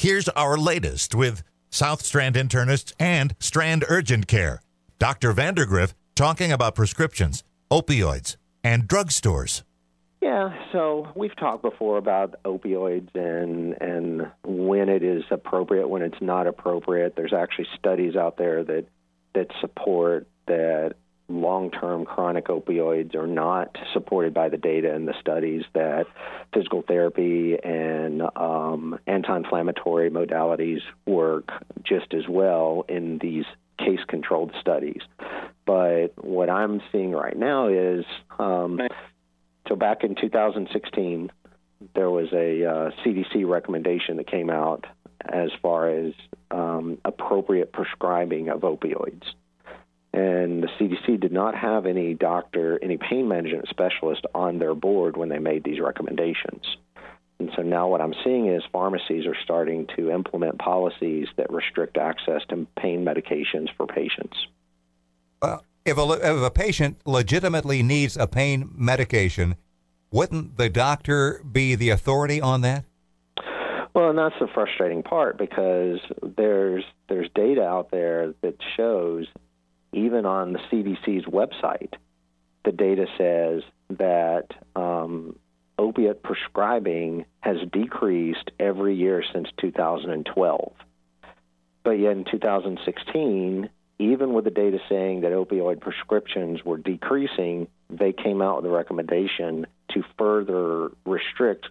Here's our latest with South Strand internists and Strand Urgent Care. Dr. Vandergriff talking about prescriptions, opioids, and drugstores. Yeah, so we've talked before about opioids and when it is appropriate, when it's not appropriate. There's actually studies out there that support that long-term chronic opioids are not supported by the data in the studies, that physical therapy and anti-inflammatory modalities work just as well in these case-controlled studies. But what I'm seeing right now is, so back in 2016, there was a CDC recommendation that came out as far as appropriate prescribing of opioids. And the CDC did not have any doctor, any pain management specialist on their board when they made these recommendations. And so now what I'm seeing is pharmacies are starting to implement policies that restrict access to pain medications for patients. If a patient legitimately needs a pain medication, wouldn't the doctor be the authority on that? Well, and that's the frustrating part, because there's data out there that shows, even on the CDC's website, the data says that opiate prescribing has decreased every year since 2012. But yet in 2016, even with the data saying that opioid prescriptions were decreasing, they came out with a recommendation to further restrict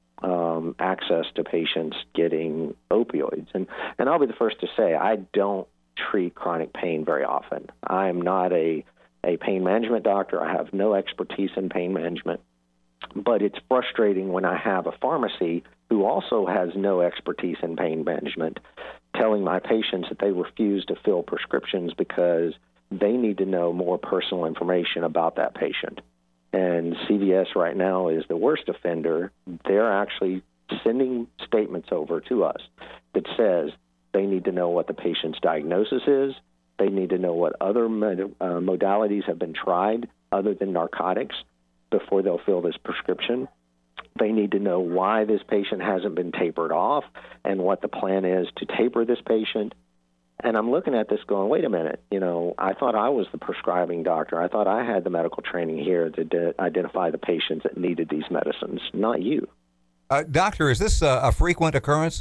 access to patients getting opioids. And I'll be the first to say, I don't treat chronic pain very often. I'm not a pain management doctor. I have no expertise in pain management. But it's frustrating when I have a pharmacy who also has no expertise in pain management telling my patients that they refuse to fill prescriptions because they need to know more personal information about that patient. And CVS right now is the worst offender. They're actually sending statements over to us that says they need to know what the patient's diagnosis is. They need to know what other modalities have been tried other than narcotics before they'll fill this prescription. They need to know why this patient hasn't been tapered off and what the plan is to taper this patient. And I'm looking at this going, wait a minute, I thought I was the prescribing doctor. I thought I had the medical training here to identify the patients that needed these medicines, not you. Doctor, is this a frequent occurrence?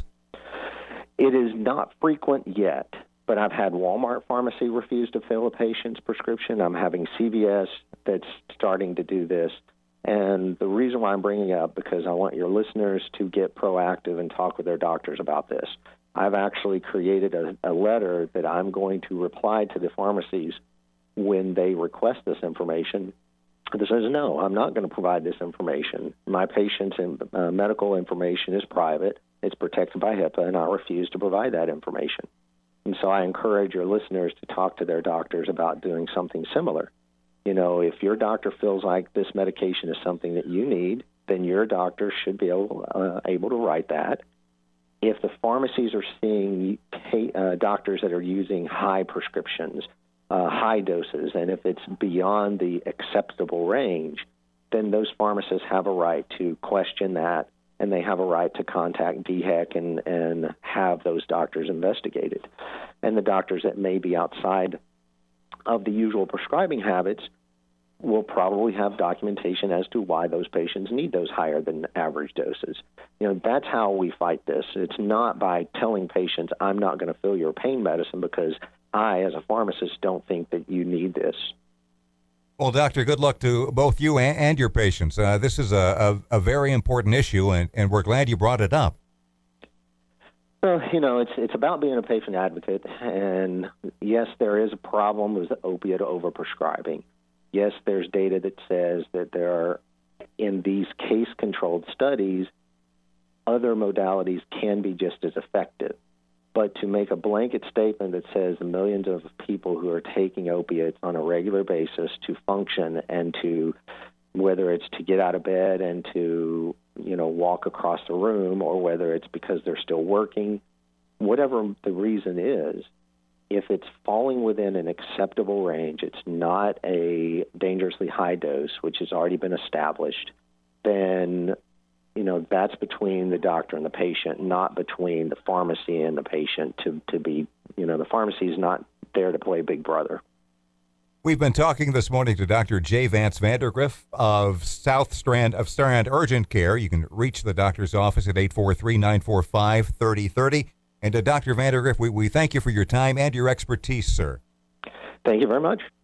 It is not frequent yet, but I've had Walmart pharmacy refuse to fill a patient's prescription. I'm having CVS that's starting to do this. And the reason why I'm bringing it up, because I want your listeners to get proactive and talk with their doctors about this. I've actually created a letter that I'm going to reply to the pharmacies when they request this information. That says, no, I'm not going to provide this information. My patient's medical information is private. It's protected by HIPAA, and I refuse to provide that information. And so I encourage your listeners to talk to their doctors about doing something similar. If your doctor feels like this medication is something that you need, then your doctor should be able to write that. If the pharmacies are seeing doctors that are using high prescriptions, high doses, and if it's beyond the acceptable range, then those pharmacists have a right to question that, and they have a right to contact DHEC and have those doctors investigated. And the doctors that may be outside of the usual prescribing habits will probably have documentation as to why those patients need those higher than average doses. That's how we fight this. It's not by telling patients, I'm not going to fill your pain medicine because I, as a pharmacist, don't think that you need this. Well, Doctor, good luck to both you and your patients. This is a very important issue, and we're glad you brought it up. Well, it's about being a patient advocate, and yes, there is a problem with opiate overprescribing. Yes, there's data that says that there are, in these case-controlled studies, other modalities can be just as effective. But to make a blanket statement that says the millions of people who are taking opiates on a regular basis to function and to, whether it's to get out of bed and to, walk across the room, or whether it's because they're still working, whatever the reason is, if it's falling within an acceptable range, it's not a dangerously high dose, which has already been established, then that's between the doctor and the patient, not between the pharmacy and the patient to be, the pharmacy is not there to play big brother. We've been talking this morning to Dr. J. Vance Vandergriff of Strand Urgent Care. You can reach the doctor's office at 843-945-3030. And Dr. Vandergriff, we thank you for your time and your expertise, sir. Thank you very much.